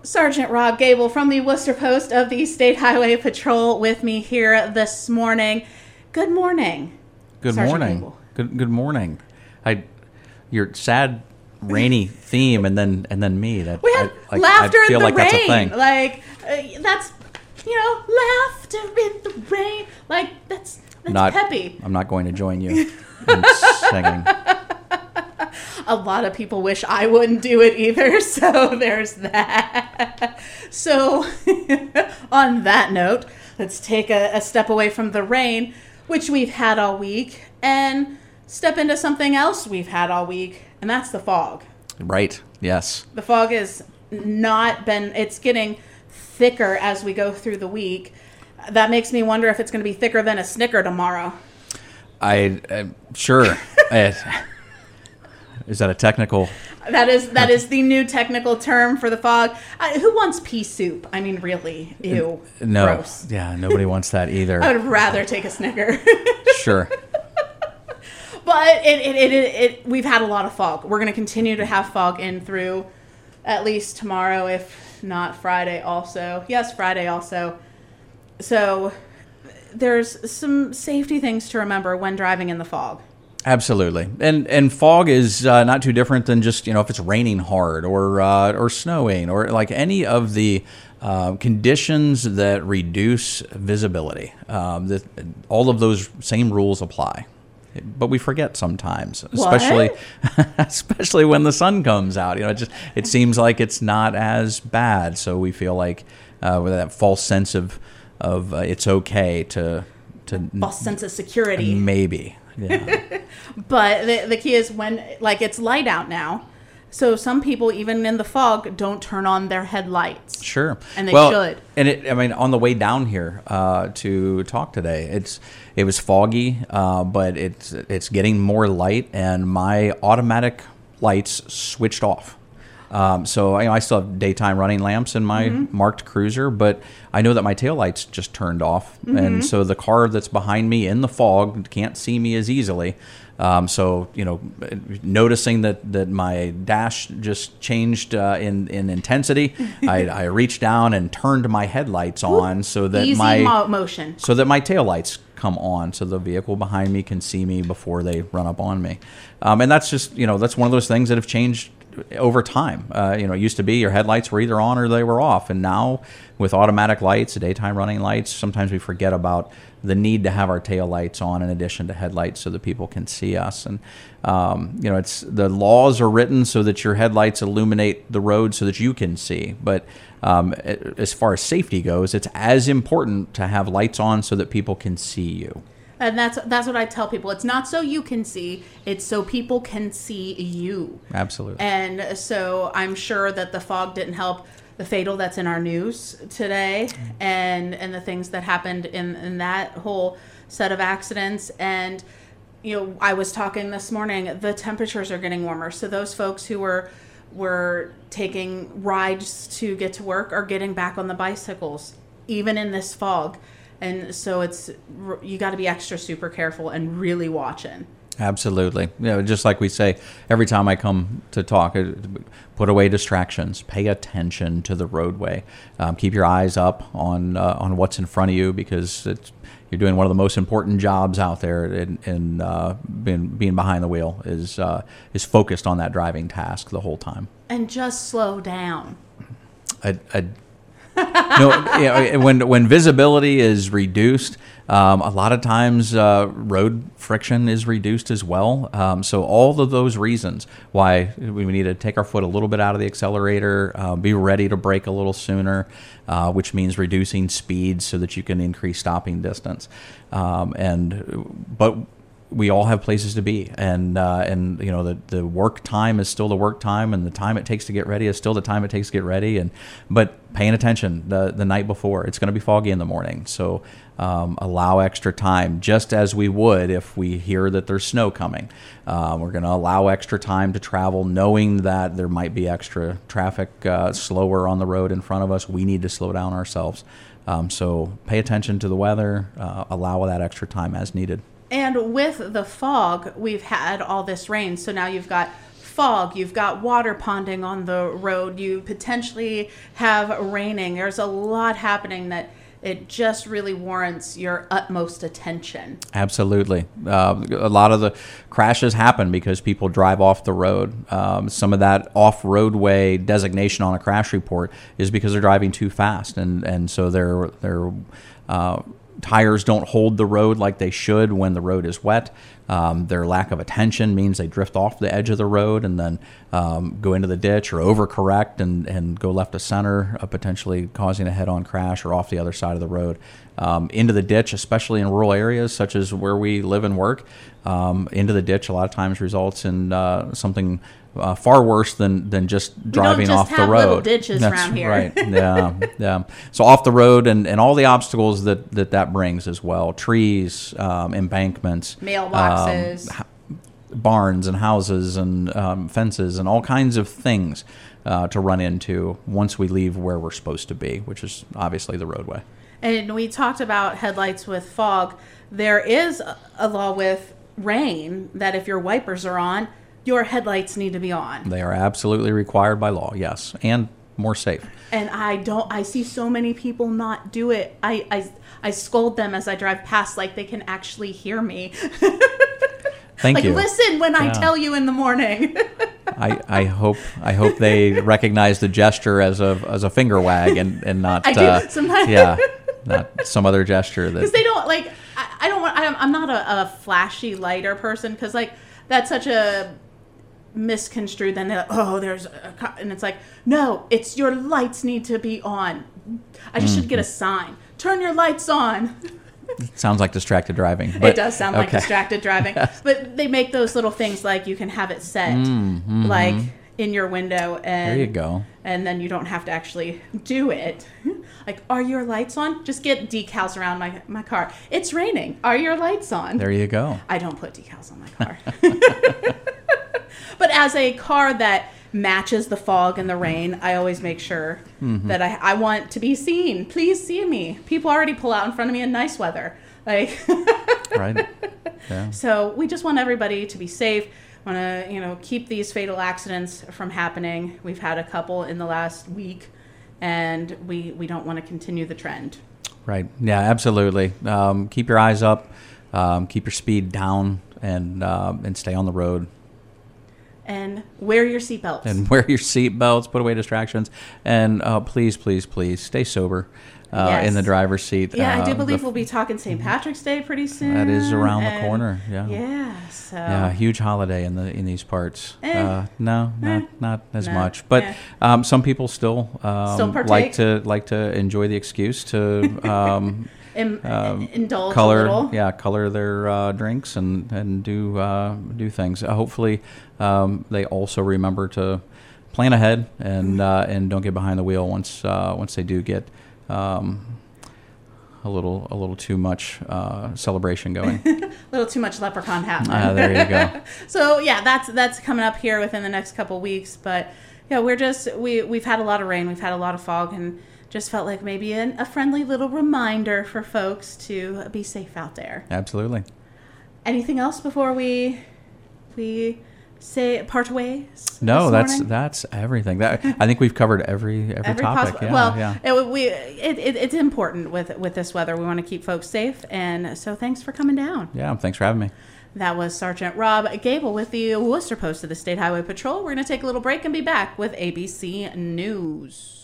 Sergeant Rob Gable from the Worcester Post of the State Highway Patrol with me here this morning. Good morning. Good Sergeant morning. Gable. Good morning. Your sad rainy theme and then me. That We had I laughter feel in the like rain. That's a thing. That's laughter in the rain. That's peppy. I'm not going to join you in singing. A lot of people wish I wouldn't do it either, so there's that. So, on that note, let's take a step away from the rain, which we've had all week, and step into something else we've had all week, and that's the fog. Right, yes. The fog has it's getting thicker as we go through the week. That makes me wonder if it's going to be thicker than a Snicker tomorrow. Sure. Is that a technical? That is the new technical term for the fog. Who wants pea soup? I mean, really, ew. No. Gross. Yeah, nobody wants that either. I would rather take a Snicker. Sure. But we've had a lot of fog. We're going to continue to have fog in through at least tomorrow, if not Friday also. Yes, Friday also. So there's some safety things to remember when driving in the fog. Absolutely, and fog is not too different than just if it's raining hard or snowing or like any of the conditions that reduce visibility. All of those same rules apply, but we forget sometimes, especially when the sun comes out. It seems like it's not as bad, so we feel like with that false sense of it's okay to false sense of security, maybe. Yeah. But the key is when, it's light out now. So some people, even in the fog, don't turn on their headlights. Sure. And they should. And on the way down here to talk today, it was foggy, but it's getting more light, and my automatic lights switched off. So I still have daytime running lamps in my marked Cruiser, but I know that my taillights just turned off. And so the car that's behind me in the fog can't see me as easily. So, noticing that my dash just changed in intensity, I reached down and turned my headlights on so that motion. So that my taillights come on, so the vehicle behind me can see me before they run up on me. And that's just, that's one of those things that have changed over time. It used to be your headlights were either on or they were off, and now with automatic lights, daytime running lights, sometimes we forget about the need to have our tail lights on in addition to headlights so that people can see us. And it's the laws are written so that your headlights illuminate the road so that you can see. But as far as safety goes, it's as important to have lights on so that people can see you. And that's what I tell people. It's not so you can see, it's so people can see you. Absolutely. And so I'm sure that the fog didn't help the fatal that's in our news today and the things that happened in that whole set of accidents. And, I was talking this morning, the temperatures are getting warmer. So those folks who were taking rides to get to work are getting back on the bicycles, even in this fog. And so you got to be extra super careful and really watching. Absolutely. Just like we say every time I come to talk, put away distractions, pay attention to the roadway, keep your eyes up on what's in front of you, because you're doing one of the most important jobs out there. In being behind the wheel is focused on that driving task the whole time. And just slow down. When visibility is reduced, a lot of times road friction is reduced as well. So all of those reasons why we need to take our foot a little bit out of the accelerator, be ready to brake a little sooner, which means reducing speed so that you can increase stopping distance. But we all have places to be, and the work time is still the work time, and the time it takes to get ready is still the time it takes to get ready. But paying attention the night before, it's going to be foggy in the morning, so allow extra time, just as we would if we hear that there's snow coming. We're going to allow extra time to travel, knowing that there might be extra traffic slower on the road in front of us. We need to slow down ourselves. So pay attention to the weather, allow that extra time as needed. And with the fog, we've had all this rain. So now you've got fog, you've got water ponding on the road, you potentially have raining. There's a lot happening that it just really warrants your utmost attention. Absolutely. A lot of the crashes happen because people drive off the road. Some of that off-roadway designation on a crash report is because they're driving too fast, and so their tires don't hold the road like they should when the road is wet. Their lack of attention means they drift off the edge of the road and then go into the ditch or overcorrect and go left of center, potentially causing a head-on crash or off the other side of the road. Into the ditch, especially in rural areas such as where we live and work, into the ditch a lot of times results in something far worse than just driving off the road. We don't just have little ditches That's around here. Right. Yeah. So off the road and all the obstacles that brings as well. Trees, embankments, Mailboxes. Barns and houses and fences and all kinds of things to run into once we leave where we're supposed to be, which is obviously the roadway. And we talked about headlights with fog. There is a law with rain that if your wipers are on, your headlights need to be on. They are absolutely required by law, yes, and more safe. And I see so many people not do it. I scold them as I drive past like they can actually hear me. Thank you. Listen when I tell you in the morning. I hope they recognize the gesture as a finger wag and not I do sometimes. not some other gesture that because they don't like. I don't want. I'm not a flashy lighter person because like that's such a misconstrued. Then they're like, oh, there's and it's like, no, it's your lights need to be on. I just should get a sign. Turn your lights on. It sounds like distracted driving. It does sound like distracted driving. But they make those little things like you can have it set like in your window. And there you go. And then you don't have to actually do it. Like, are your lights on? Just get decals around my car. It's raining. Are your lights on? There you go. I don't put decals on my car. But as a car that matches the fog and the rain, I always make sure that I want to be seen. Please see me. People already pull out in front of me in nice weather. Like, right. Yeah. So we just want everybody to be safe. Want to, keep these fatal accidents from happening. We've had a couple in the last week, and we don't want to continue the trend. Right. Yeah, absolutely. Keep your eyes up, keep your speed down, and stay on the road. And wear your seatbelts. Put away distractions, and please, please, please stay sober in the driver's seat. Yeah, I do believe we'll be talking St. Patrick's Day pretty soon. That is around the corner. Yeah. Yeah. So. Yeah, huge holiday in these parts. No, not as much. But some people still like to enjoy the excuse to. Indulge color, a little. Yeah, color their drinks and do things. Hopefully, they also remember to plan ahead and don't get behind the wheel once they do get a little too much celebration going. A little too much leprechaun happening. There you go. So yeah, that's coming up here within the next couple weeks. But yeah, we've had a lot of rain, we've had a lot of fog, and just felt like maybe a friendly little reminder for folks to be safe out there. Absolutely. Anything else before we say part ways? No, that's everything. That I think we've covered every topic. It's important with this weather. We want to keep folks safe, and so thanks for coming down. Yeah, thanks for having me. That was Sergeant Rob Gable with the Worcester Post of the State Highway Patrol. We're going to take a little break and be back with ABC News.